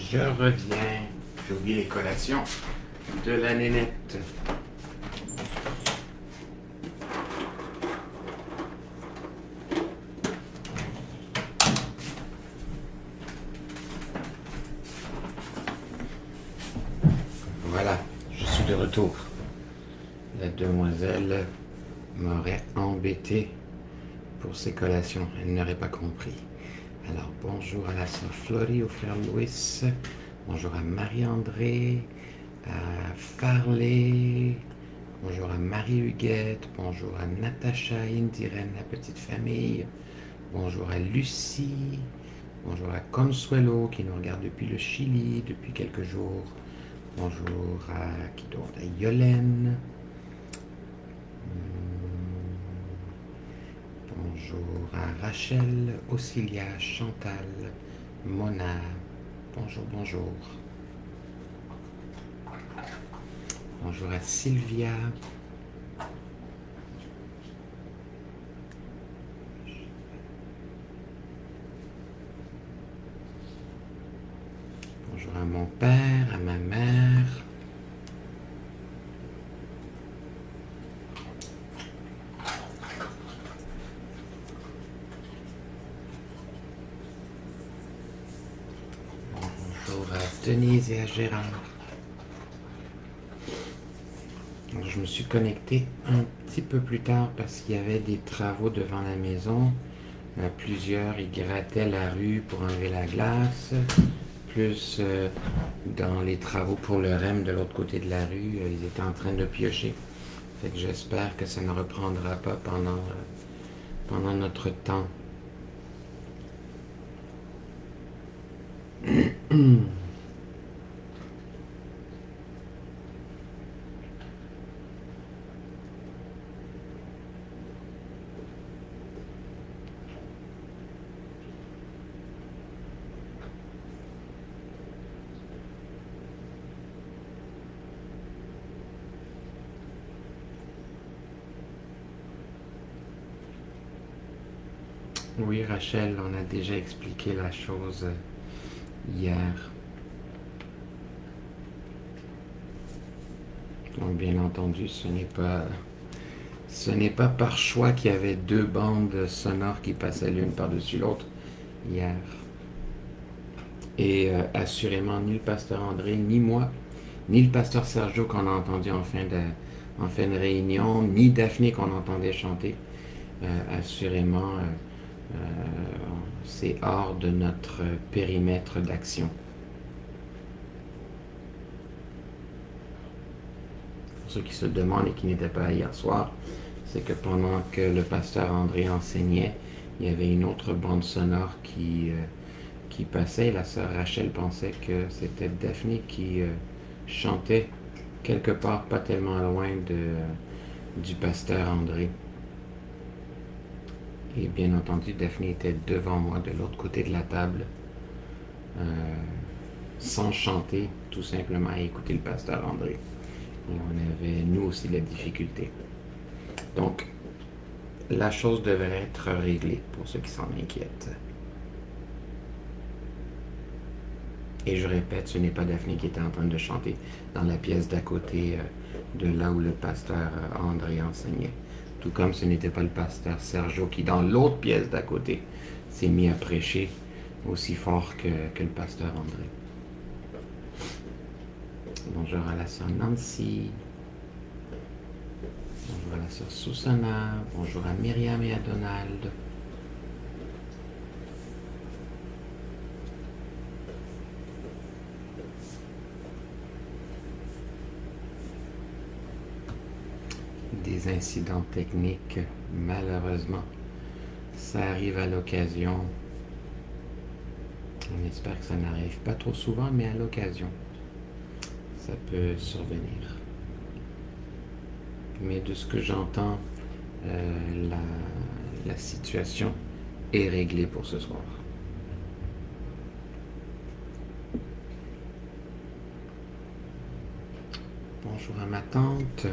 Je reviens. J'ai oublié les collations de la nénette. Voilà, je suis de retour. La demoiselle m'aurait embêté pour ses collations. Elle n'aurait pas compris. Alors, bonjour à la sœur Florie, au frère Louis. Bonjour à Marie-André, à Farley. Bonjour à Marie-Huguette. Bonjour à Natacha, Indiren, la petite famille. Bonjour à Lucie. Bonjour à Consuelo qui nous regarde depuis le Chili depuis quelques jours. Bonjour à qui d'autre? À Yolène. Bonjour à Rachel, Auxilia, Chantal, Mona. Bonjour, bonjour. Bonjour à Sylvia. Bonjour à mon père, à ma mère. Bonjour à Denise et à Gérard. Alors, je me suis connecté un petit peu plus tard parce qu'il y avait des travaux devant la maison. Plusieurs, ils grattaient la rue pour enlever la glace. Plus dans les travaux pour le REM de l'autre côté de la rue, ils étaient en train de piocher. Fait que j'espère que ça ne reprendra pas pendant notre temps. Oui, Rachel, on a déjà expliqué la chose hier. Donc, bien entendu, ce n'est pas par choix qu'il y avait deux bandes sonores qui passaient l'une par-dessus l'autre hier. Et assurément, ni le pasteur André, ni moi, ni le pasteur Sergio qu'on a entendu en fin de réunion, ni Daphné qu'on entendait chanter. Assurément, c'est hors de notre périmètre d'action. Pour ceux qui se demandent et qui n'étaient pas là hier soir, c'est que pendant que le pasteur André enseignait, il y avait une autre bande sonore qui passait. La sœur Rachel pensait que c'était Daphné qui chantait quelque part pas tellement loin du pasteur André. Et bien entendu, Daphné était devant moi, de l'autre côté de la table, sans chanter, tout simplement à écouter le pasteur André. Et on avait, nous aussi, la difficulté. Donc, la chose devrait être réglée pour ceux qui s'en inquiètent. Et je répète, ce n'est pas Daphné qui était en train de chanter dans la pièce d'à côté de là où le pasteur André enseignait. Tout comme ce n'était pas le pasteur Sergio qui, dans l'autre pièce d'à côté, s'est mis à prêcher aussi fort que le pasteur André. Bonjour à la sœur Nancy. Bonjour à la sœur Susanna. Bonjour à Myriam et à Donald. Des incidents techniques, malheureusement. Ça arrive à l'occasion. On espère que ça n'arrive pas trop souvent, mais à l'occasion, ça peut survenir. Mais de ce que j'entends, la situation est réglée pour ce soir. Bonjour à ma tante.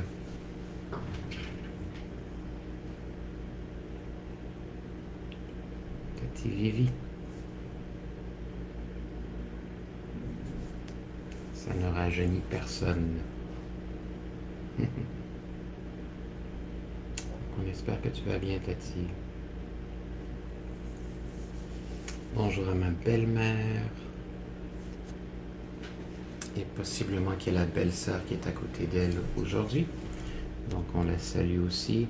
Tati Vivi. Ça ne rajeunit personne. On espère que tu vas bien, Tati. Bonjour à ma belle-mère. Et possiblement qu'il y a la belle-sœur qui est à côté d'elle aujourd'hui. Donc on la salue aussi.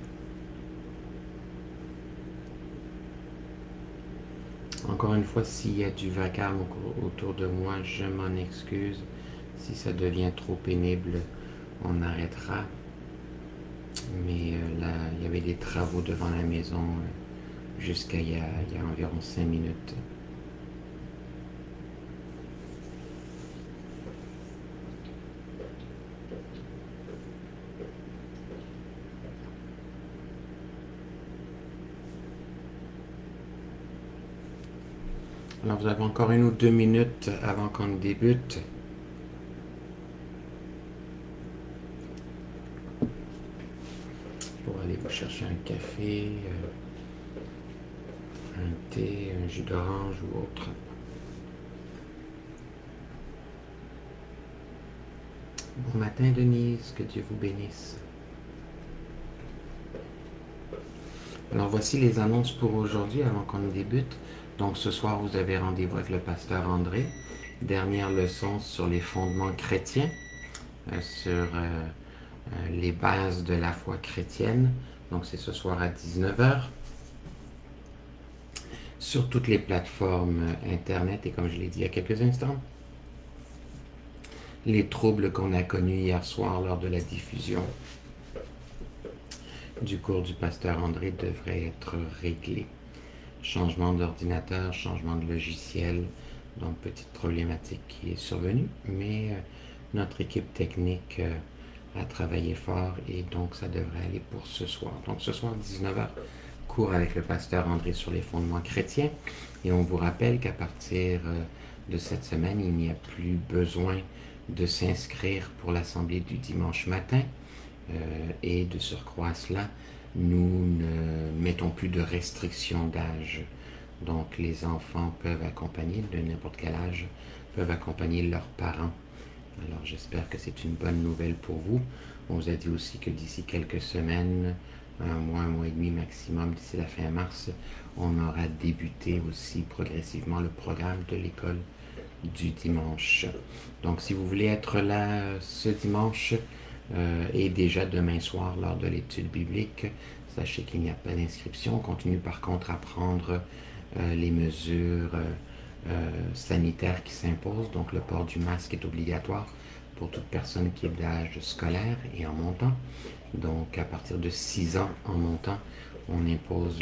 Encore une fois, s'il y a du vacarme autour de moi, je m'en excuse. Si ça devient trop pénible, on arrêtera. Mais là, il y avait des travaux devant la maison jusqu'à il y a environ 5 minutes. Alors, vous avez encore 1 ou 2 minutes avant qu'on débute. Pour aller vous chercher un café, un thé, un jus d'orange ou autre. Bon matin, Denise, que Dieu vous bénisse. Alors, voici les annonces pour aujourd'hui avant qu'on débute. Donc, ce soir, vous avez rendez-vous avec le pasteur André. Dernière leçon sur les fondements chrétiens, sur les bases de la foi chrétienne. Donc, c'est ce soir à 19h. Sur toutes les plateformes Internet, et comme je l'ai dit il y a quelques instants, les troubles qu'on a connus hier soir lors de la diffusion du cours du pasteur André devraient être réglés. Changement d'ordinateur, changement de logiciel, donc petite problématique qui est survenue, mais notre équipe technique a travaillé fort et donc ça devrait aller pour ce soir. Donc ce soir, 19h, cours avec le pasteur André sur les fondements chrétiens, et on vous rappelle qu'à partir de cette semaine, il n'y a plus besoin de s'inscrire pour l'assemblée du dimanche matin, et de surcroît à cela, nous ne mettons plus de restrictions d'âge. Donc les enfants peuvent accompagner, de n'importe quel âge, peuvent accompagner leurs parents. Alors j'espère que c'est une bonne nouvelle pour vous. On vous a dit aussi que d'ici quelques semaines, un mois et demi maximum, d'ici la fin mars, on aura débuté aussi progressivement le programme de l'école du dimanche. Donc si vous voulez être là ce dimanche, et déjà demain soir lors de l'étude biblique, sachez qu'il n'y a pas d'inscription. On continue par contre à prendre les mesures sanitaires qui s'imposent. Donc le port du masque est obligatoire pour toute personne qui est d'âge scolaire et en montant. Donc à partir de 6 ans en montant, on impose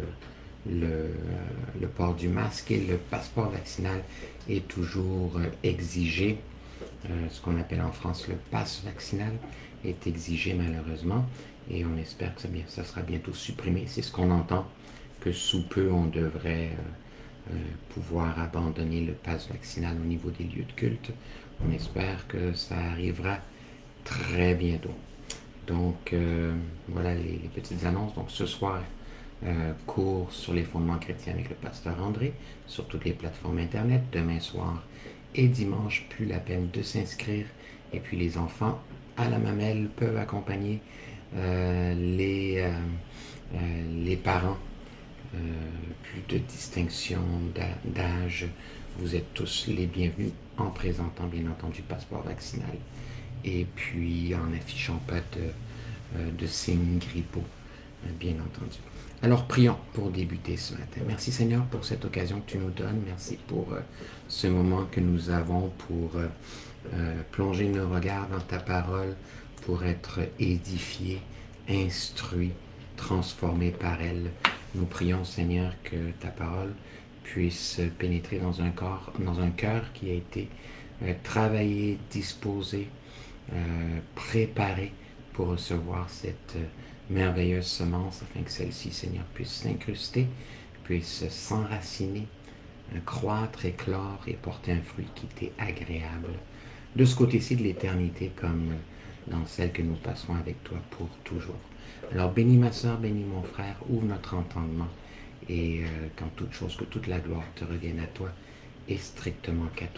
le port du masque, et le passeport vaccinal est toujours exigé. Ce qu'on appelle en France le pass vaccinal est exigé malheureusement, et on espère que ça sera bientôt supprimé. C'est ce qu'on entend, que sous peu on devrait pouvoir abandonner le pass vaccinal au niveau des lieux de culte. On espère que ça arrivera très bientôt. Donc voilà les petites annonces. Donc ce soir, cours sur les fondements chrétiens avec le pasteur André sur toutes les plateformes internet. Demain soir et dimanche, plus la peine de s'inscrire. Et puis les enfants à la mamelle peuvent accompagner les parents. Plus de distinction d'âge. Vous êtes tous les bienvenus en présentant bien entendu passeport vaccinal, et puis en n'affichant pas de signes grippaux, bien entendu. Alors prions pour débuter ce matin. Merci Seigneur pour cette occasion que tu nous donnes. Merci pour ce moment que nous avons pour plonger nos regards dans ta parole, pour être édifiés, instruits, transformés par elle. Nous prions Seigneur que ta parole puisse pénétrer dans un cœur qui a été travaillé, disposé, préparé pour recevoir cette merveilleuse semence, afin que celle-ci, Seigneur, puisse s'incruster, puisse s'enraciner, croître, éclore et porter un fruit qui t'est agréable, de ce côté-ci de l'éternité comme dans celle que nous passons avec toi pour toujours. Alors bénis ma soeur, bénis mon frère, ouvre notre entendement, et qu'en toute chose, que toute la gloire te revienne à toi et strictement qu'à toi.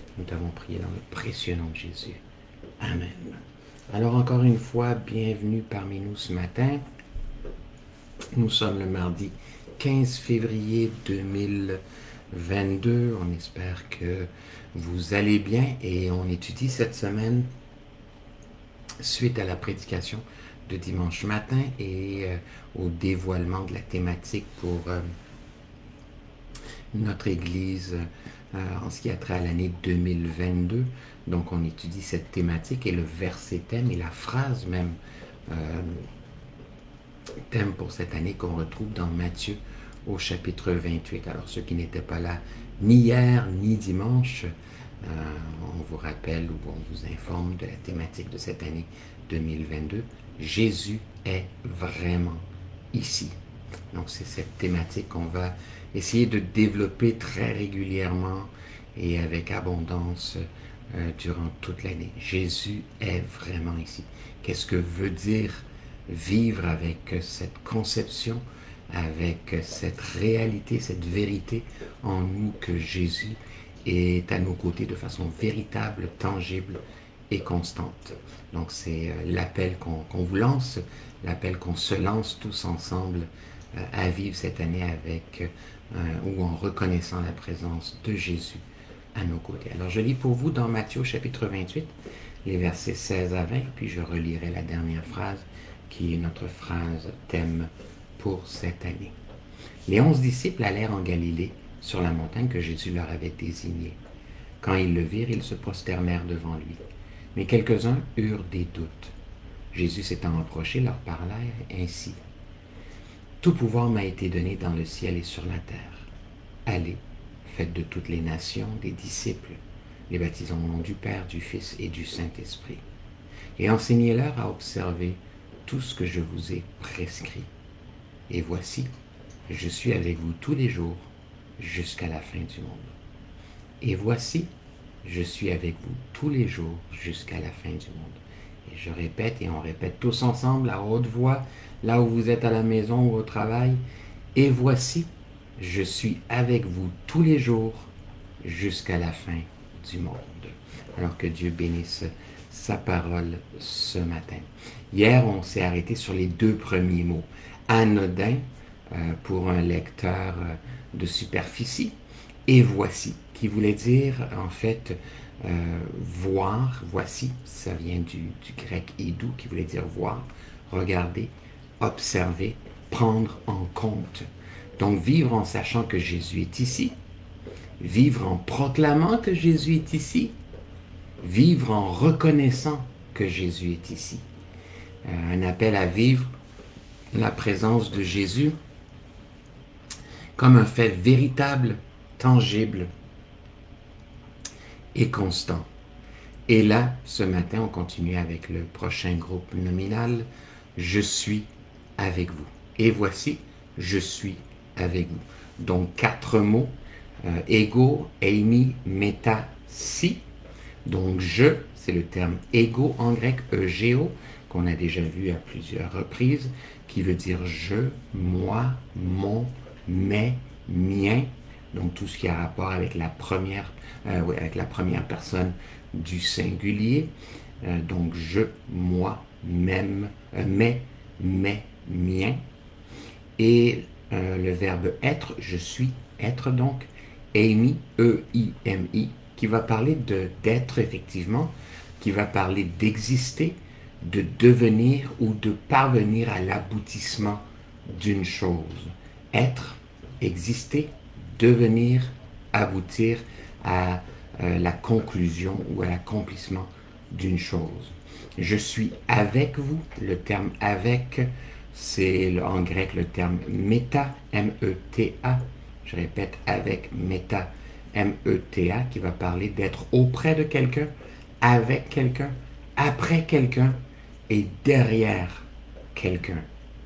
Nous t'avons prié dans le précieux nom de Jésus. Amen. Alors encore une fois, bienvenue parmi nous ce matin. Nous sommes le mardi 15 février 2022. On espère que vous allez bien et on étudie cette semaine suite à la prédication de dimanche matin et au dévoilement de la thématique pour notre Église en ce qui a trait à l'année 2022. Donc on étudie cette thématique et le verset thème et la phrase même thème pour cette année qu'on retrouve dans Matthieu au chapitre 28. Alors ceux qui n'étaient pas là ni hier ni dimanche, on vous rappelle ou on vous informe de la thématique de cette année 2022. Jésus est vraiment ici. Donc c'est cette thématique qu'on va essayer de développer très régulièrement et avec abondance durant toute l'année. Jésus est vraiment ici. Qu'est-ce que veut dire vivre avec cette conception, avec cette réalité, cette vérité en nous que Jésus est à nos côtés de façon véritable, tangible et constante. Donc c'est l'appel qu'on vous lance, l'appel qu'on se lance tous ensemble à vivre cette année avec ou en reconnaissant la présence de Jésus à nos côtés. Alors je lis pour vous dans Matthieu chapitre 28, les versets 16 à 20, puis je relirai la dernière phrase qui est notre phrase thème pour cette année. Les 11 disciples allèrent en Galilée sur la montagne que Jésus leur avait désignée. Quand ils le virent, ils se prosternèrent devant lui. Mais quelques-uns eurent des doutes. Jésus s'étant approché, leur parla ainsi. « Tout pouvoir m'a été donné dans le ciel et sur la terre. Allez, faites de toutes les nations des disciples, les baptisant au nom du Père, du Fils et du Saint-Esprit, et enseignez-leur à observer tout ce que je vous ai prescrit. Et voici, je suis avec vous tous les jours jusqu'à la fin du monde. Et voici, je suis avec vous tous les jours jusqu'à la fin du monde. » Et je répète, et on répète tous ensemble à haute voix, là où vous êtes à la maison ou au travail. Et voici, je suis avec vous tous les jours jusqu'à la fin du monde. Alors que Dieu bénisse sa parole ce matin. Hier, on s'est arrêté sur les deux premiers mots. Anodin pour un lecteur de superficie et voici, qui voulait dire en fait voir, voici, ça vient du grec idou, qui voulait dire voir, regarder, observer, prendre en compte. Donc vivre en sachant que Jésus est ici, vivre en proclamant que Jésus est ici, vivre en reconnaissant que Jésus est ici. Un appel à vivre la présence de Jésus comme un fait véritable, tangible et constant. Et là, ce matin, on continue avec le prochain groupe nominal. Je suis avec vous. Et voici, je suis avec vous. Donc, 4 mots. Ego, eimi, meta, si. Donc, je, c'est le terme ego en grec, egeo, qu'on a déjà vu à plusieurs reprises, qui veut dire je, moi, mon, mes, mien. Donc, tout ce qui a rapport avec la première personne du singulier. Donc, je, moi, même, mes, mien. Et le verbe être, je suis, être donc, eimi, E-I-M-I, qui va parler d'être effectivement, qui va parler d'exister, de devenir ou de parvenir à l'aboutissement d'une chose. Être, exister, devenir, aboutir à la conclusion ou à l'accomplissement d'une chose. Je suis avec vous. Le terme avec, c'est en grec le terme méta, M-E-T-A. Je répète, avec méta, M-E-T-A, qui va parler d'être auprès de quelqu'un, avec quelqu'un, après quelqu'un et derrière quelqu'un.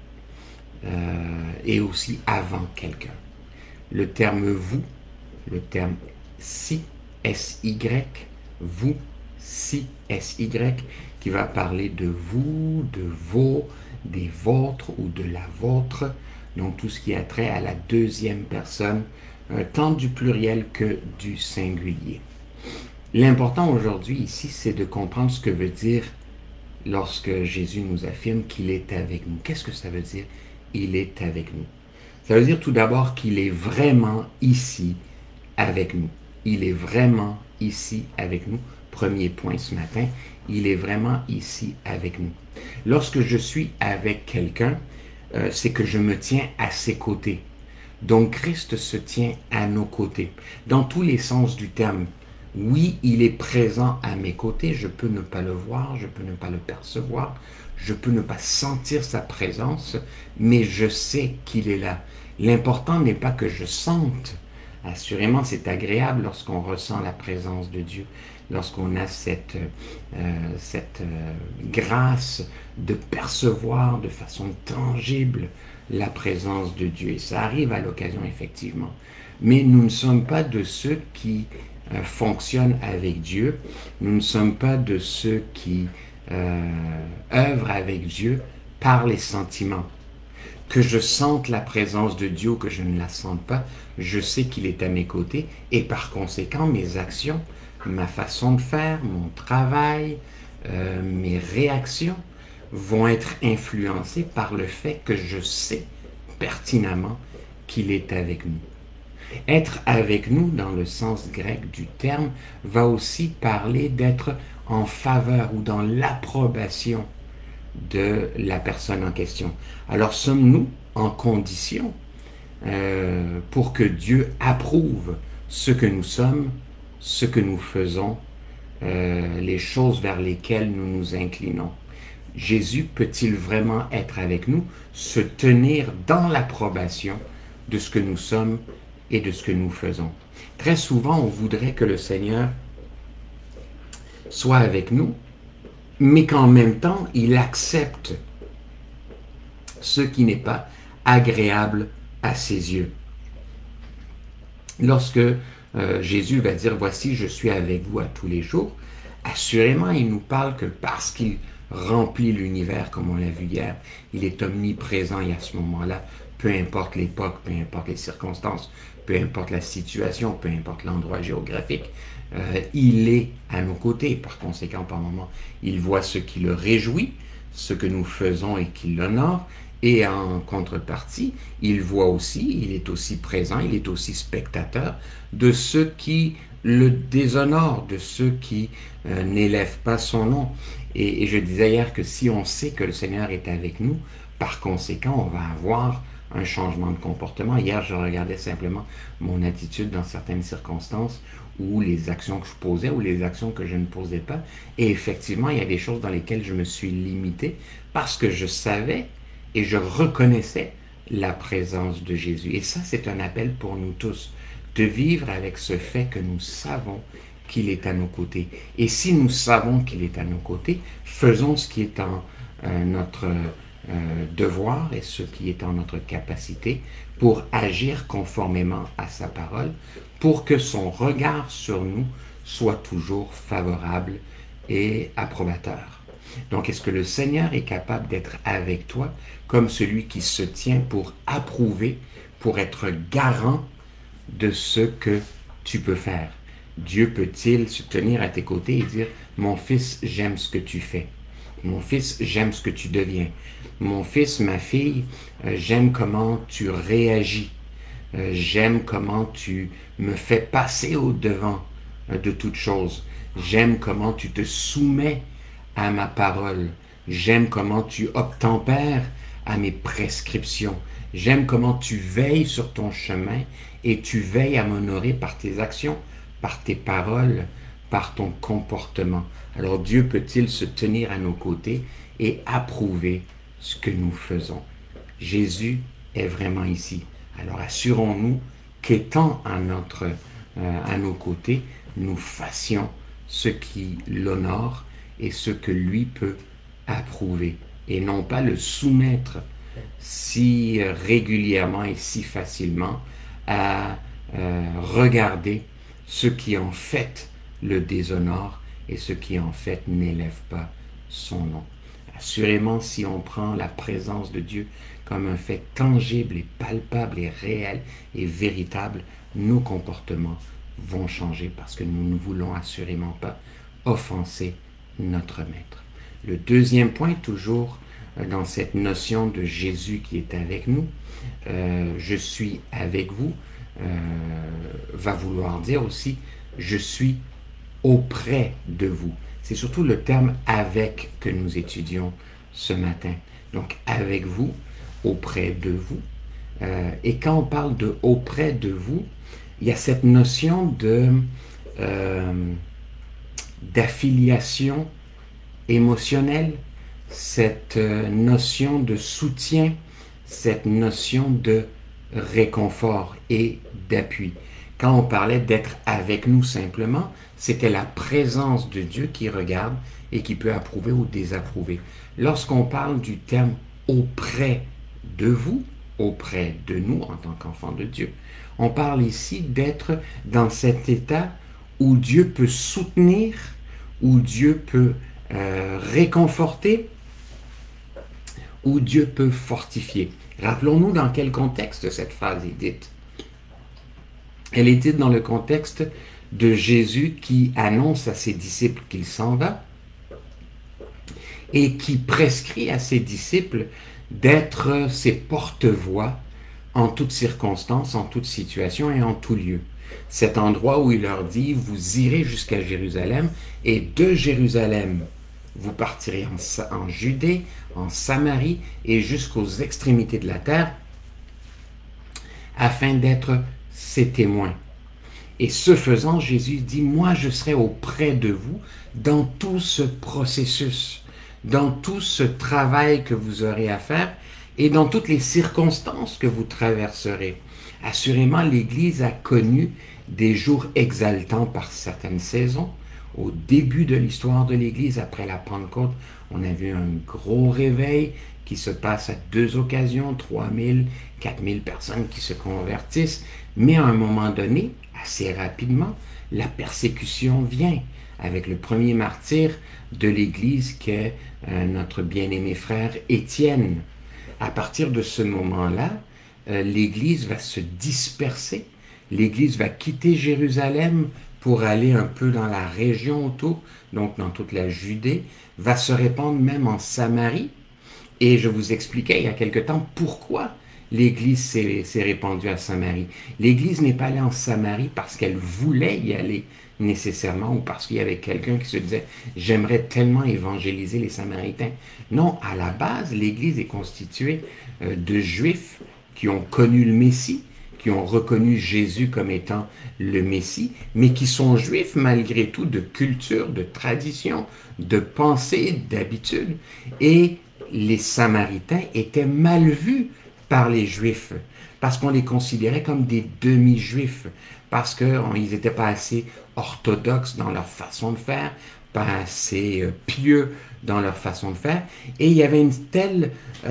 Et aussi avant quelqu'un. Le terme vous, le terme si, S-Y, vous, si, S-Y, qui va parler de vous, de vos, des vôtres ou de la vôtre, donc tout ce qui a trait à la deuxième personne, tant du pluriel que du singulier. L'important aujourd'hui ici, c'est de comprendre ce que veut dire lorsque Jésus nous affirme qu'il est avec nous. Qu'est-ce que ça veut dire? Il est avec nous. Ça veut dire tout d'abord qu'il est vraiment ici avec nous. Il est vraiment ici avec nous. Premier point ce matin, il est vraiment ici avec nous. Lorsque je suis avec quelqu'un, c'est que je me tiens à ses côtés. Donc Christ se tient à nos côtés, dans tous les sens du terme. Oui, il est présent à mes côtés, je peux ne pas le voir, je peux ne pas le percevoir, je peux ne pas sentir sa présence, mais je sais qu'il est là. L'important n'est pas que je sente. Assurément, c'est agréable lorsqu'on ressent la présence de Dieu, lorsqu'on a cette grâce de percevoir de façon tangible la présence de Dieu. Et ça arrive à l'occasion, effectivement. Mais nous ne sommes pas de ceux qui fonctionnent avec Dieu. Nous ne sommes pas de ceux qui œuvrent avec Dieu par les sentiments. Que je sente la présence de Dieu ou que je ne la sente pas, je sais qu'il est à mes côtés et par conséquent, mes actions, ma façon de faire, mon travail, mes réactions vont être influencées par le fait que je sais pertinemment qu'il est avec nous. Être avec nous, dans le sens grec du terme, va aussi parler d'être en faveur ou dans l'approbation de la personne en question. Alors sommes-nous en condition pour que Dieu approuve ce que nous sommes, ce que nous faisons, les choses vers lesquelles nous nous inclinons? Jésus peut-il vraiment être avec nous, se tenir dans l'approbation de ce que nous sommes et de ce que nous faisons? Très souvent, on voudrait que le Seigneur soit avec nous, mais qu'en même temps, il accepte ce qui n'est pas agréable à ses yeux. Lorsque Jésus va dire « Voici, je suis avec vous à tous les jours », assurément, il nous parle que parce qu'il remplit l'univers, comme on l'a vu hier, il est omniprésent et à ce moment-là, peu importe l'époque, peu importe les circonstances, peu importe la situation, peu importe l'endroit géographique, il est à nos côtés. Par conséquent, par moment, il voit ce qui le réjouit, ce que nous faisons et qui l'honore, et en contrepartie, il voit aussi, il est aussi présent, il est aussi spectateur de ceux qui le déshonorent, de ceux qui n'élèvent pas son nom. Et je disais hier que si on sait que le Seigneur est avec nous, par conséquent, on va avoir un changement de comportement. Hier, je regardais simplement mon attitude dans certaines circonstances ou les actions que je posais ou les actions que je ne posais pas. Et effectivement, il y a des choses dans lesquelles je me suis limité parce que je savais et je reconnaissais la présence de Jésus. Et ça, c'est un appel pour nous tous, de vivre avec ce fait que nous savons qu'il est à nos côtés. Et si nous savons qu'il est à nos côtés, faisons ce qui est en notre devoir et ce qui est en notre capacité pour agir conformément à sa parole, pour que son regard sur nous soit toujours favorable et approbateur. Donc, est-ce que le Seigneur est capable d'être avec toi comme celui qui se tient pour approuver, pour être garant de ce que tu peux faire? Dieu peut-il se tenir à tes côtés et dire « Mon fils, j'aime ce que tu fais. Mon fils, j'aime ce que tu deviens. Mon fils, ma fille, j'aime comment tu réagis. J'aime comment tu me fais passer au-devant de toute chose. J'aime comment tu te soumets à ma parole. J'aime comment tu obtempères à mes prescriptions. J'aime comment tu veilles sur ton chemin et tu veilles à m'honorer par tes actions, par tes paroles, par ton comportement. » Alors Dieu peut-il se tenir à nos côtés et approuver ce que nous faisons? Jésus est vraiment ici. Alors assurons-nous qu'étant à nos côtés, nous fassions ce qui l'honore et ce que lui peut approuver, et non pas le soumettre si régulièrement et si facilement à regarder ce qui en fait le déshonore et ce qui en fait n'élève pas son nom. Assurément, si on prend la présence de Dieu comme un fait tangible et palpable et réel et véritable, nos comportements vont changer parce que nous ne voulons assurément pas offenser notre Maître. Le deuxième point, toujours dans cette notion de Jésus qui est avec nous, je suis avec vous, va vouloir dire aussi je suis auprès de vous. C'est surtout le terme avec que nous étudions ce matin. Donc avec vous, auprès de vous. Et quand on parle de auprès de vous, il y a cette notion d'affiliation émotionnelle, cette notion de soutien, cette notion de réconfort et d'appui. Quand on parlait d'être avec nous simplement, c'était la présence de Dieu qui regarde et qui peut approuver ou désapprouver. Lorsqu'on parle du terme auprès de vous, auprès de nous en tant qu'enfants de Dieu, on parle ici d'être dans cet état où Dieu peut soutenir, où Dieu peut réconforter, où Dieu peut fortifier. Rappelons-nous dans quel contexte cette phrase est dite. Elle est dite dans le contexte de Jésus qui annonce à ses disciples qu'il s'en va et qui prescrit à ses disciples d'être ses porte-voix en toutes circonstances, en toute situation et en tout lieu. Cet endroit où il leur dit, vous irez jusqu'à Jérusalem et de Jérusalem, vous partirez en Judée, en Samarie et jusqu'aux extrémités de la terre afin d'être ses témoins. Et ce faisant, Jésus dit, moi je serai auprès de vous dans tout ce processus, dans tout ce travail que vous aurez à faire et dans toutes les circonstances que vous traverserez. Assurément, l'Église a connu des jours exaltants par certaines saisons. Au début de l'histoire de l'Église, après la Pentecôte, on a vu un gros réveil qui se passe à 2 occasions, 3000, 4000 personnes qui se convertissent. Mais à un moment donné, assez rapidement, la persécution vient avec le premier martyr de l'Église qu'est notre bien-aimé frère Étienne. À partir de ce moment-là, l'Église va se disperser, l'Église va quitter Jérusalem pour aller un peu dans la région autour, donc dans toute la Judée, va se répandre même en Samarie. Et je vous expliquais il y a quelque temps pourquoi l'Église s'est répandue à Samarie. L'Église n'est pas allée en Samarie parce qu'elle voulait y aller nécessairement ou parce qu'il y avait quelqu'un qui se disait « j'aimerais tellement évangéliser les Samaritains ». Non, à la base, l'Église est constituée de Juifs qui ont connu le Messie, qui ont reconnu Jésus comme étant le Messie, mais qui sont Juifs malgré tout de culture, de tradition, de pensée, d'habitude. Et les Samaritains étaient mal vus par les Juifs, parce qu'on les considérait comme des demi-Juifs, parce qu'ils n'étaient pas assez orthodoxes dans leur façon de faire, pas assez pieux dans leur façon de faire, et il y avait une telle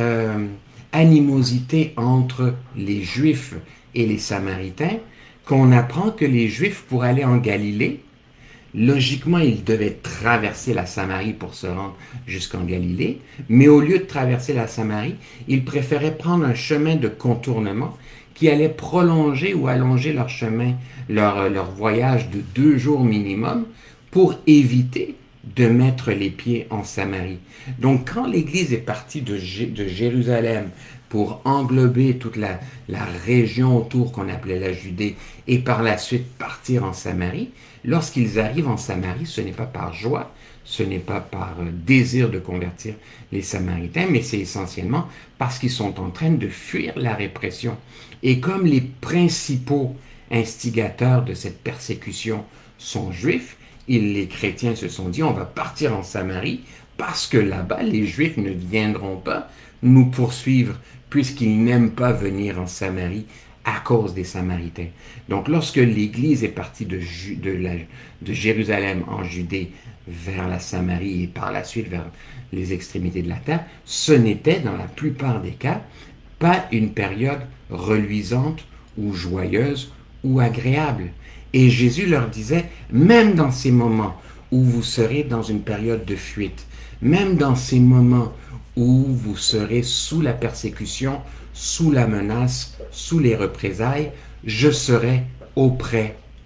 animosité entre les Juifs et les Samaritains qu'on apprend que les Juifs, pour aller en Galilée, logiquement, ils devaient traverser la Samarie pour se rendre jusqu'en Galilée, mais au lieu de traverser la Samarie, ils préféraient prendre un chemin de contournement qui allait prolonger ou allonger leur chemin, leur voyage de 2 jours minimum pour éviter de mettre les pieds en Samarie. Donc, quand l'Église est partie de Jérusalem pour englober toute la région autour qu'on appelait la Judée et par la suite partir en Samarie, lorsqu'ils arrivent en Samarie, ce n'est pas par joie, ce n'est pas par désir de convertir les Samaritains, mais c'est essentiellement parce qu'ils sont en train de fuir la répression. Et comme les principaux instigateurs de cette persécution sont juifs, les chrétiens se sont dit, on va partir en Samarie parce que là-bas, les Juifs ne viendront pas nous poursuivre puisqu'ils n'aiment pas venir en Samarie à cause des Samaritains. Donc, lorsque l'Église est partie de Jérusalem en Judée vers la Samarie et par la suite vers les extrémités de la terre, ce n'était, dans la plupart des cas, pas une période reluisante ou joyeuse ou agréable. Et Jésus leur disait, même dans ces moments où vous serez dans une période de fuite, même dans ces moments où vous serez sous la persécution, sous la menace, sous les représailles, je serai auprès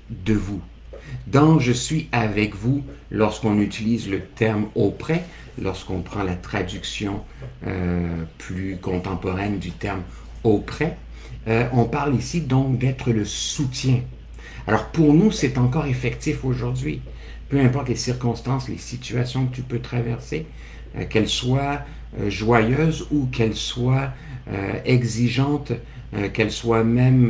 de vous. Dans je suis avec vous, lorsqu'on utilise le terme auprès, lorsqu'on prend la traduction plus contemporaine du terme auprès, on parle ici donc d'être le soutien. Alors pour nous, c'est encore effectif aujourd'hui. Peu importe les circonstances, les situations que tu peux traverser, qu'elles soient joyeuses ou qu'elles soient exigeantes, qu'elles soient même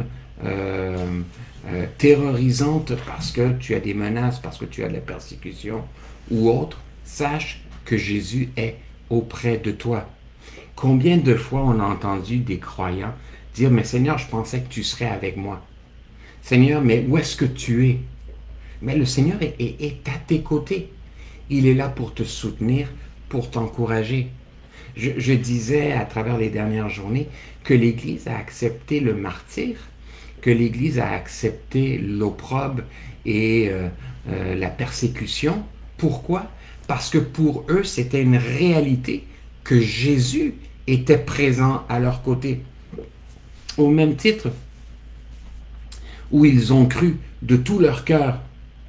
terrorisante parce que tu as des menaces, parce que tu as de la persécution ou autre, sache que Jésus est auprès de toi. Combien de fois on a entendu des croyants dire, mais Seigneur, je pensais que tu serais avec moi. Seigneur, mais où est-ce que tu es? Mais le Seigneur est à tes côtés. Il est là pour te soutenir, pour t'encourager. Je disais à travers les dernières journées que l'Église a accepté le martyre, que l'Église a accepté l'opprobre et la persécution. Pourquoi? Parce que pour eux, c'était une réalité que Jésus était présent à leur côté. Au même titre où ils ont cru de tout leur cœur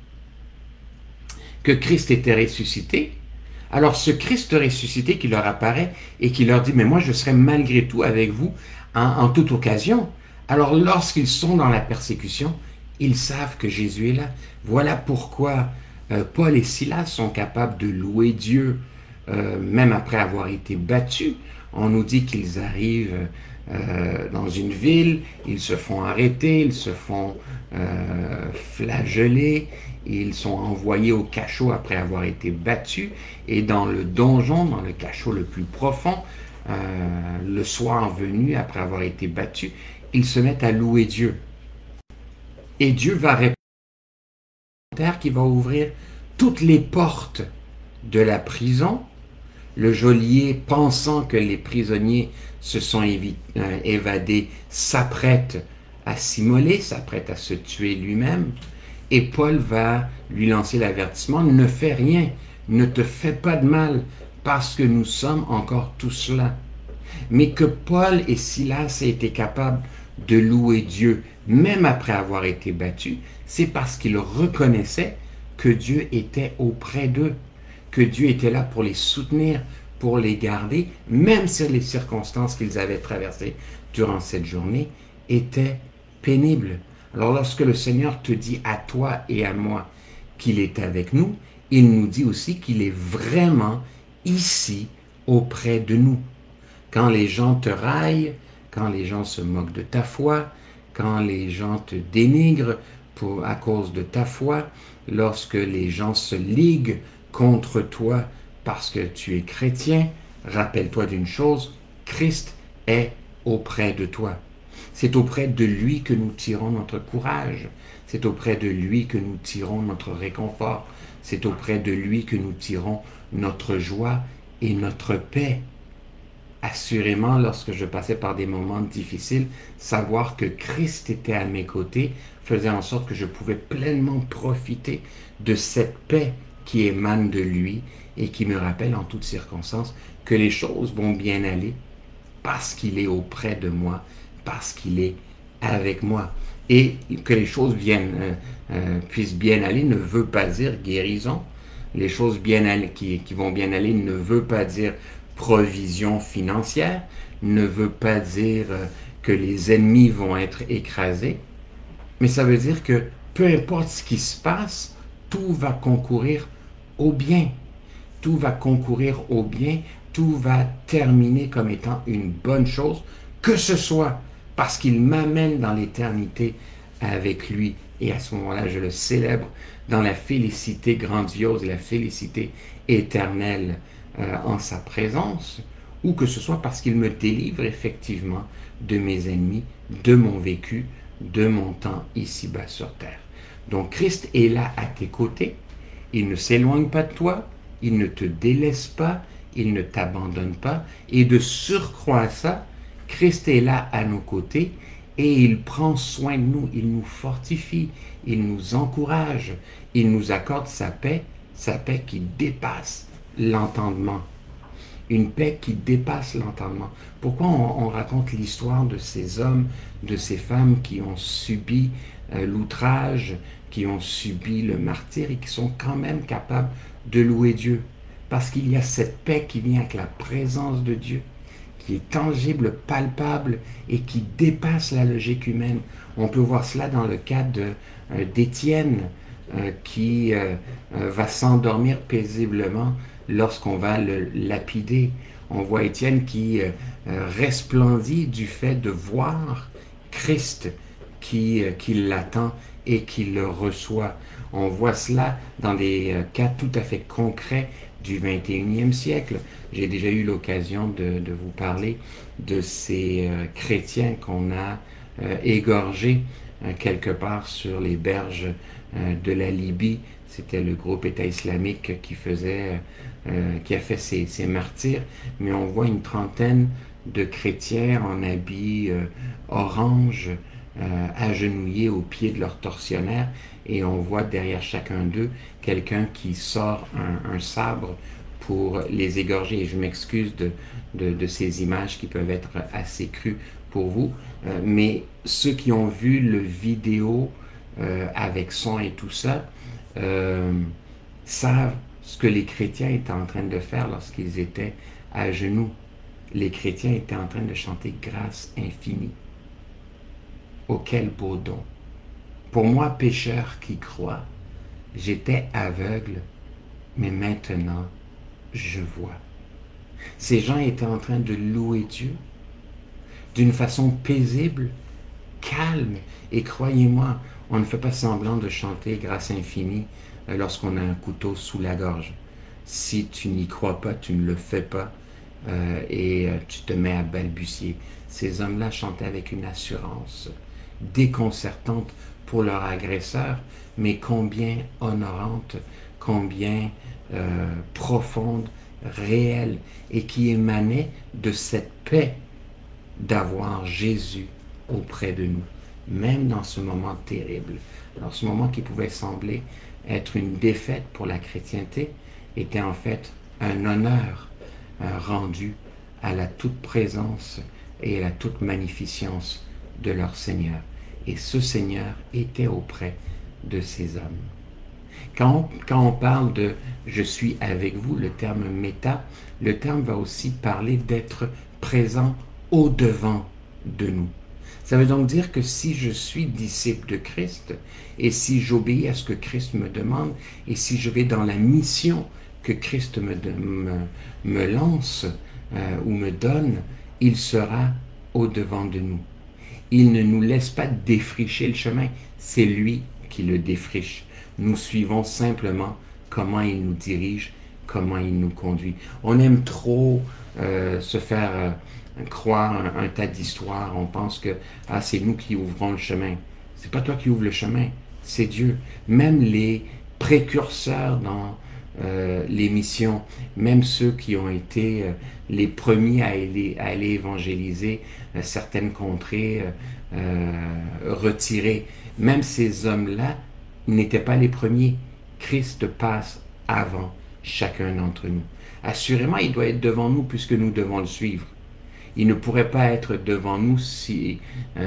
que Christ était ressuscité, alors ce Christ ressuscité qui leur apparaît et qui leur dit, mais moi je serai malgré tout avec vous en toute occasion. Alors lorsqu'ils sont dans la persécution, ils savent que Jésus est là. Voilà pourquoi Paul et Silas sont capables de louer Dieu, même après avoir été battus. On nous dit qu'ils arrivent dans une ville, ils se font arrêter, ils se font flageller, ils sont envoyés au cachot après avoir été battus, et dans le donjon, dans le cachot le plus profond, le soir venu, après avoir été battus, ils se mettent à louer Dieu. Et Dieu va répondre qui va ouvrir toutes les portes de la prison. Le geôlier, pensant que les prisonniers se sont évadés, s'apprête à s'immoler, s'apprête à se tuer lui-même. Et Paul va lui lancer l'avertissement, ne fais rien, ne te fais pas de mal, parce que nous sommes encore tous là. Mais que Paul et Silas aient été capables de louer Dieu, même après avoir été battus, c'est parce qu'ils reconnaissaient que Dieu était auprès d'eux, que Dieu était là pour les soutenir, pour les garder, même si les circonstances qu'ils avaient traversées durant cette journée étaient pénibles. Alors lorsque le Seigneur te dit à toi et à moi qu'il est avec nous, il nous dit aussi qu'il est vraiment ici auprès de nous. Quand les gens te raillent, quand les gens se moquent de ta foi, quand les gens te dénigrent à cause de ta foi, lorsque les gens se liguent contre toi parce que tu es chrétien, rappelle-toi d'une chose, Christ est auprès de toi. C'est auprès de lui que nous tirons notre courage. C'est auprès de lui que nous tirons notre réconfort. C'est auprès de lui que nous tirons notre joie et notre paix. Assurément, lorsque je passais par des moments difficiles, savoir que Christ était à mes côtés faisait en sorte que je pouvais pleinement profiter de cette paix qui émane de lui et qui me rappelle en toutes circonstances que les choses vont bien aller parce qu'il est auprès de moi, parce qu'il est avec moi. Et que les choses puissent bien aller ne veut pas dire guérison. Les choses qui vont bien aller ne veut pas dire provision financière, ne veut pas dire que les ennemis vont être écrasés, mais ça veut dire que peu importe ce qui se passe, tout va concourir au bien. Tout va concourir au bien, tout va terminer comme étant une bonne chose, que ce soit parce qu'il m'amène dans l'éternité avec lui, et à ce moment-là, je le célèbre dans la félicité grandiose, la félicité éternelle en sa présence, ou que ce soit parce qu'il me délivre effectivement de mes ennemis, de mon vécu, de mon temps ici-bas sur terre. Donc Christ est là à tes côtés, il ne s'éloigne pas de toi, il ne te délaisse pas, il ne t'abandonne pas, et de surcroît à ça, Christ est là à nos côtés, et il prend soin de nous, il nous fortifie, il nous encourage, il nous accorde sa paix qui dépasse l'entendement. Une paix qui dépasse l'entendement. Pourquoi on raconte l'histoire de ces hommes, de ces femmes qui ont subi l'outrage, qui ont subi le martyre et qui sont quand même capables de louer Dieu. Parce qu'il y a cette paix qui vient avec la présence de Dieu, qui est tangible, palpable et qui dépasse la logique humaine. On peut voir cela dans le cas d'Étienne qui va s'endormir paisiblement lorsqu'on va le lapider. On voit Étienne qui resplendit du fait de voir Christ qui l'attend et qui le reçoit. On voit cela dans des cas tout à fait concrets du 21e siècle. J'ai déjà eu l'occasion de vous parler de ces chrétiens qu'on a égorgés quelque part sur les berges de la Libye. C'était le groupe État islamique qui a fait ces martyrs, mais on voit une trentaine de chrétiens en habits orange, agenouillés au pied de leur tortionnaire, et on voit derrière chacun d'eux quelqu'un qui sort un sabre pour les égorger. Et je m'excuse de ces images qui peuvent être assez crues pour vous, mais ceux qui ont vu le vidéo avec son et tout ça savent ce que les chrétiens étaient en train de faire lorsqu'ils étaient à genoux. Les chrétiens étaient en train de chanter grâce infinie. Oh, quel beau don! Pour moi, pécheur qui croit, j'étais aveugle, mais maintenant, je vois. Ces gens étaient en train de louer Dieu d'une façon paisible, calme, et croyez-moi, on ne fait pas semblant de chanter grâce infinie lorsqu'on a un couteau sous la gorge. Si tu n'y crois pas, tu ne le fais pas et tu te mets à balbutier. Ces hommes-là chantaient avec une assurance déconcertante pour leur agresseur, mais combien honorante, combien profonde, réelle, et qui émanait de cette paix d'avoir Jésus auprès de nous, même dans ce moment terrible. Alors ce moment qui pouvait sembler être une défaite pour la chrétienté était en fait un honneur rendu à la toute présence et à la toute magnificence de leur Seigneur. Et ce Seigneur était auprès de ces hommes. Quand on parle de « je suis avec vous », le terme « méta », le terme va aussi parler d'être présent au-devant de nous. Ça veut donc dire que si je suis disciple de Christ, et si j'obéis à ce que Christ me demande, et si je vais dans la mission que Christ me lance ou me donne, il sera au-devant de nous. Il ne nous laisse pas défricher le chemin, c'est lui qui le défriche. Nous suivons simplement comment il nous dirige, comment il nous conduit. On aime trop se faire croire un tas d'histoires. On pense que c'est nous qui ouvrons le chemin. C'est pas toi qui ouvres le chemin, c'est Dieu. Même les précurseurs dans les missions, même ceux qui ont été les premiers à aller évangéliser certaines contrées retirées, même ces hommes-là n'étaient pas les premiers. Christ passe avant chacun d'entre nous. Assurément, il doit être devant nous puisque nous devons le suivre. Il ne pourrait pas être devant nous si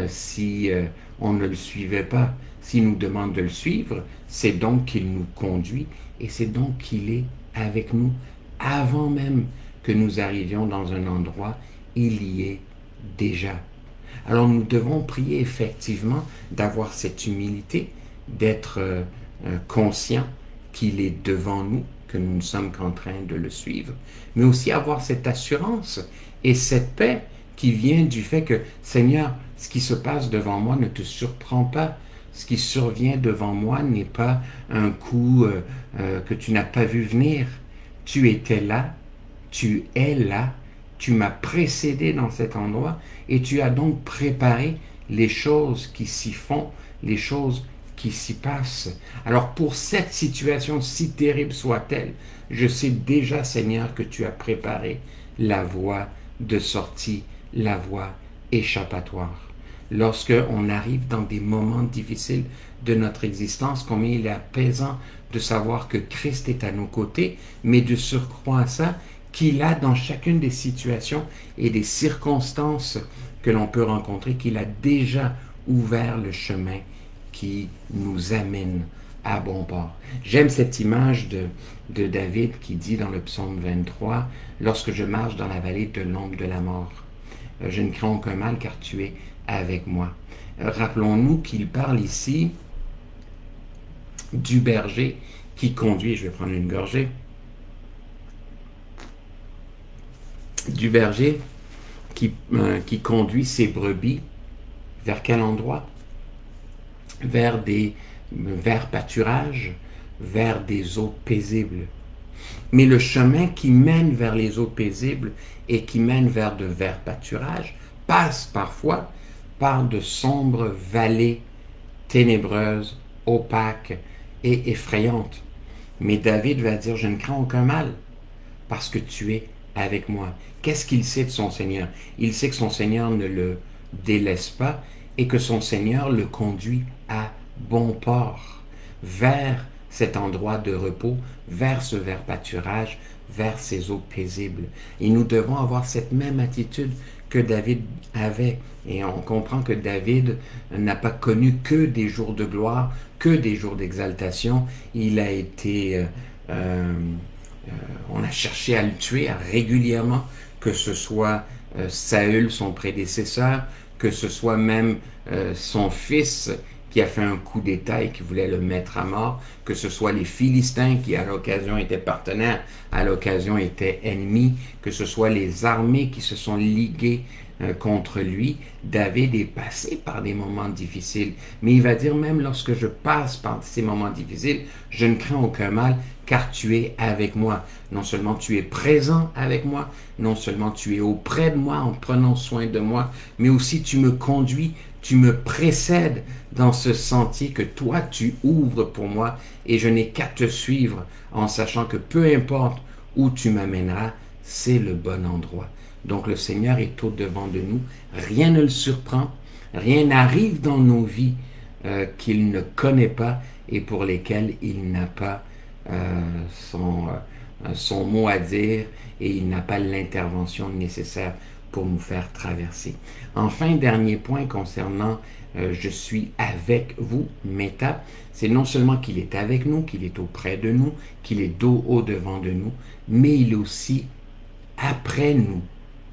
on ne le suivait pas. S'il nous demande de le suivre, c'est donc qu'il nous conduit et c'est donc qu'il est avec nous. Avant même que nous arrivions dans un endroit, il y est déjà. Alors nous devons prier effectivement d'avoir cette humilité, d'être conscient qu'il est devant nous, que nous ne sommes qu'en train de le suivre, mais aussi avoir cette assurance et cette paix qui vient du fait que, Seigneur, ce qui se passe devant moi ne te surprend pas. Ce qui survient devant moi n'est pas un coup que tu n'as pas vu venir. Tu étais là, tu es là, tu m'as précédé dans cet endroit et tu as donc préparé les choses qui s'y font, les choses qui s'y passent. Alors pour cette situation, si terrible soit-elle, je sais déjà, Seigneur, que tu as préparé la voie de sortie, la voie échappatoire. Lorsque on arrive dans des moments difficiles de notre existence, combien il est apaisant de savoir que Christ est à nos côtés, mais de surcroît à ça, qu'il a dans chacune des situations et des circonstances que l'on peut rencontrer, qu'il a déjà ouvert le chemin qui nous amène à bon port. J'aime cette image de David qui dit dans le psaume 23, « Lorsque je marche dans la vallée de l'ombre de la mort, je ne crains aucun mal car tu es avec moi. » Rappelons-nous qu'il parle ici du berger qui conduit, je vais prendre une gorgée, du berger qui conduit ses brebis vers quel endroit? Vers pâturages, vers des eaux paisibles. Mais le chemin qui mène vers les eaux paisibles et qui mène vers de verts pâturages passe parfois par de sombres vallées ténébreuses, opaques et effrayantes. Mais David va dire, je ne crains aucun mal parce que tu es avec moi. Qu'est-ce qu'il sait de son Seigneur? Il sait que son Seigneur ne le délaisse pas et que son Seigneur le conduit à bon port, vers cet endroit de repos, vers ce vert pâturage, vers ces eaux paisibles. Et nous devons avoir cette même attitude que David avait. Et on comprend que David n'a pas connu que des jours de gloire, que des jours d'exaltation. Il a été... on a cherché à le tuer régulièrement, que ce soit Saül, son prédécesseur, que ce soit même son fils qui a fait un coup d'État et qui voulait le mettre à mort, que ce soit les Philistins qui à l'occasion étaient partenaires, à l'occasion étaient ennemis, que ce soit les armées qui se sont liguées contre lui. David est passé par des moments difficiles, mais il va dire même lorsque je passe par ces moments difficiles, je ne crains aucun mal car tu es avec moi. Non seulement tu es présent avec moi, non seulement tu es auprès de moi en prenant soin de moi, mais aussi tu me conduis, tu me précèdes dans ce sentier que toi tu ouvres pour moi et je n'ai qu'à te suivre en sachant que peu importe où tu m'amèneras, c'est le bon endroit. Donc le Seigneur est au-devant de nous, rien ne le surprend, rien n'arrive dans nos vies qu'il ne connaît pas et pour lesquels il n'a pas son mot à dire et il n'a pas l'intervention nécessaire pour nous faire traverser. Enfin, dernier point concernant je suis avec vous, méta, c'est non seulement qu'il est avec nous, qu'il est auprès de nous, qu'il est dos au devant de nous, mais il est aussi après nous.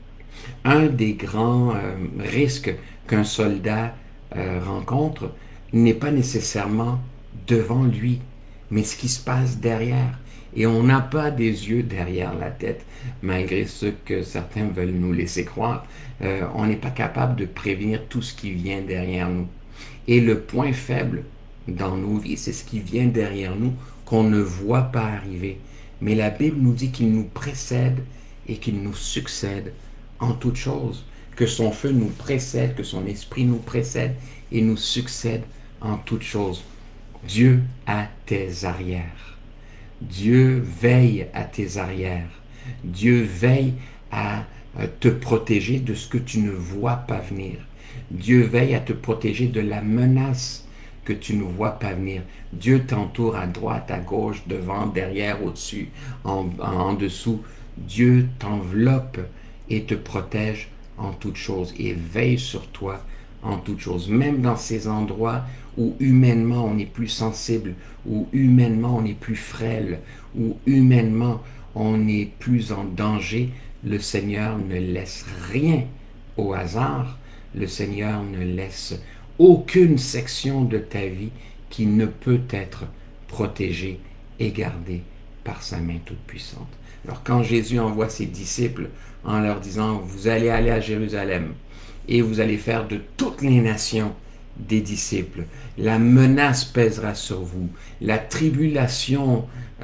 Un des grands risques qu'un soldat rencontre n'est pas nécessairement devant lui, mais ce qui se passe derrière. Et on n'a pas des yeux derrière la tête, malgré ce que certains veulent nous laisser croire. On n'est pas capable de prévenir tout ce qui vient derrière nous. Et le point faible dans nos vies, c'est ce qui vient derrière nous, qu'on ne voit pas arriver. Mais la Bible nous dit qu'il nous précède et qu'il nous succède en toutes choses, que son feu nous précède, que son esprit nous précède et nous succède en toutes choses. Dieu à tes arrières. Dieu veille à tes arrières. Dieu veille à te protéger de ce que tu ne vois pas venir. Dieu veille à te protéger de la menace que tu ne vois pas venir. Dieu t'entoure à droite, à gauche, devant, derrière, au-dessus, en dessous. Dieu t'enveloppe et te protège en toutes choses et veille sur toi en toutes choses, même dans ces endroits où humainement on est plus sensible, où humainement on est plus frêle, où humainement on est plus en danger. Le Seigneur ne laisse rien au hasard. Le Seigneur ne laisse aucune section de ta vie qui ne peut être protégée et gardée par sa main toute puissante. Alors quand Jésus envoie ses disciples en leur disant « Vous allez aller à Jérusalem et vous allez faire de toutes les nations des disciples. La menace pèsera sur vous. La tribulation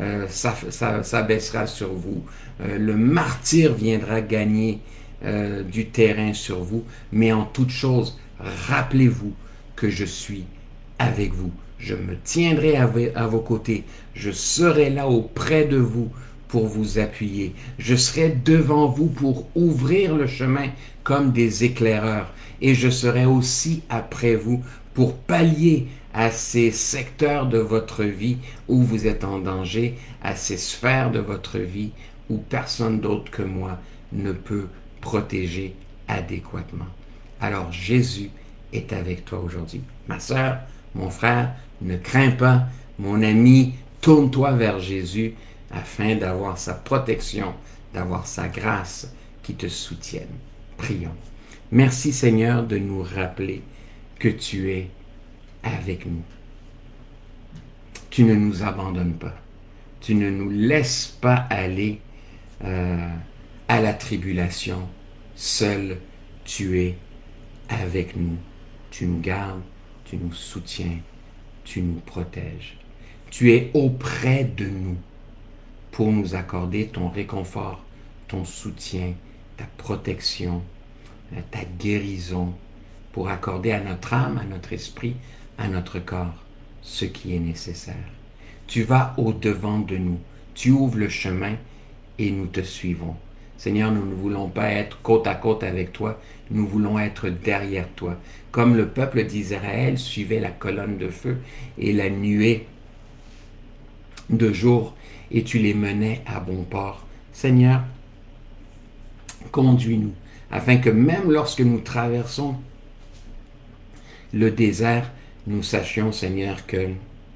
s'abaissera sur vous. Le martyre viendra gagner du terrain sur vous. Mais en toute chose, rappelez-vous que je suis avec vous. Je me tiendrai à vos côtés. Je serai là auprès de vous pour vous appuyer. Je serai devant vous pour ouvrir le chemin comme des éclaireurs. Et je serai aussi après vous pour pallier à ces secteurs de votre vie où vous êtes en danger, à ces sphères de votre vie où personne d'autre que moi ne peut protéger adéquatement. Alors Jésus est avec toi aujourd'hui. Ma sœur, Mon frère, ne crains pas. Mon ami, tourne-toi vers Jésus afin d'avoir sa protection, d'avoir sa grâce qui te soutienne. Prions. Merci Seigneur de nous rappeler que tu es avec nous. Tu ne nous abandonnes pas. Tu ne nous laisses pas aller à la tribulation. Seul, tu es avec nous. Tu nous gardes, tu nous soutiens, tu nous protèges. Tu es auprès de nous pour nous accorder ton réconfort, ton soutien, ta protection, ta guérison, pour accorder à notre âme, à notre esprit, à notre corps ce qui est nécessaire. Tu vas au-devant de nous, tu ouvres le chemin et nous te suivons. Seigneur, nous ne voulons pas être côte à côte avec toi, nous voulons être derrière toi. Comme le peuple d'Israël suivait la colonne de feu et la nuée de jour, et tu les menais à bon port. Seigneur, conduis-nous, afin que même lorsque nous traversons le désert, nous sachions, Seigneur, que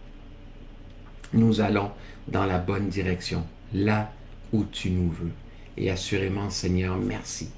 nous allons dans la bonne direction, là où tu nous veux. Et assurément, Seigneur, merci.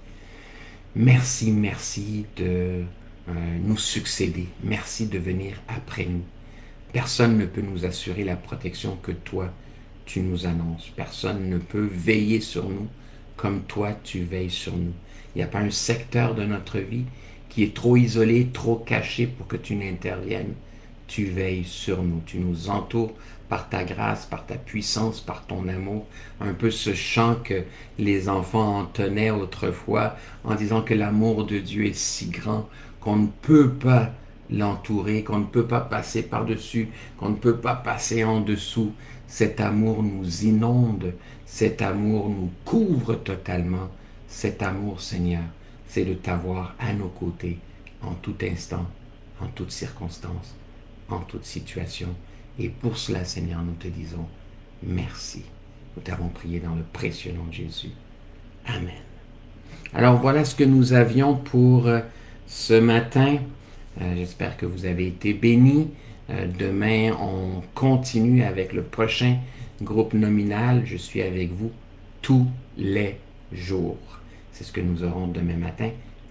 Merci de nous succéder. Merci de venir après nous. Personne ne peut nous assurer la protection que toi, tu nous annonces. Personne ne peut veiller sur nous comme toi, tu veilles sur nous. Il n'y a pas un secteur de notre vie qui est trop isolé, trop caché pour que tu n'interviennes. Tu veilles sur nous. Tu nous entoures par ta grâce, par ta puissance, par ton amour. Un peu ce chant que les enfants entonnaient autrefois en disant que l'amour de Dieu est si grand qu'on ne peut pas l'entourer, qu'on ne peut pas passer par-dessus, qu'on ne peut pas passer en dessous. Cet amour nous inonde, cet amour nous couvre totalement. Cet amour, Seigneur, c'est de t'avoir à nos côtés en tout instant, en toute circonstance, en toute situation. Et pour cela, Seigneur, nous te disons merci. Nous t'avons prié dans le précieux nom de Jésus. Amen. Alors voilà ce que nous avions pour ce matin. J'espère que vous avez été bénis. Demain, on continue avec le prochain groupe nominal. Je suis avec vous tous les jours. C'est ce que nous aurons demain matin,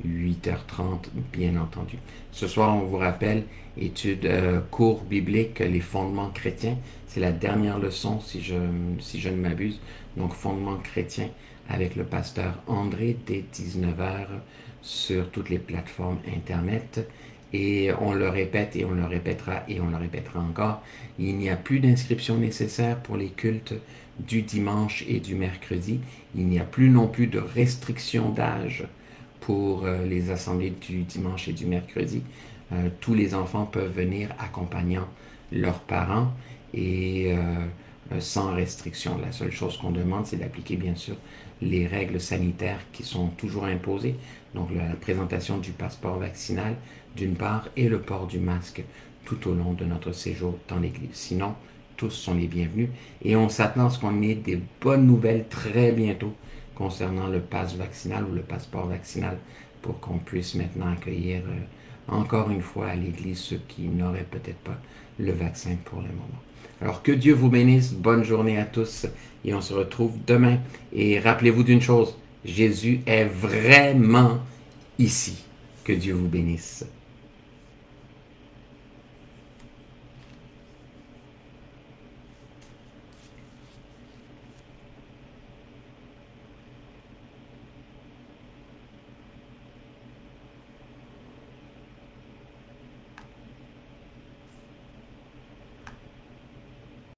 8h30, bien entendu. Ce soir, on vous rappelle, étude cours biblique, les fondements chrétiens. C'est la dernière leçon, si je ne m'abuse. Donc, fondements chrétiens avec le pasteur André dès 19h sur toutes les plateformes Internet. Et on le répète et on le répétera et on le répétera encore. Il n'y a plus d'inscription nécessaire pour les cultes du dimanche et du mercredi. Il n'y a plus non plus de restriction d'âge pour les assemblées du dimanche et du mercredi. Tous les enfants peuvent venir accompagnant leurs parents et sans restriction. La seule chose qu'on demande, c'est d'appliquer bien sûr les règles sanitaires qui sont toujours imposées. Donc la présentation du passeport vaccinal d'une part et le port du masque tout au long de notre séjour dans l'église. Sinon, tous sont les bienvenus et on s'attend à ce qu'on ait des bonnes nouvelles très bientôt concernant le pass vaccinal ou le passeport vaccinal pour qu'on puisse maintenant accueillir encore une fois à l'église ceux qui n'auraient peut-être pas le vaccin pour le moment. Alors que Dieu vous bénisse, bonne journée à tous et on se retrouve demain. Et rappelez-vous d'une chose, Jésus est vraiment ici. Que Dieu vous bénisse.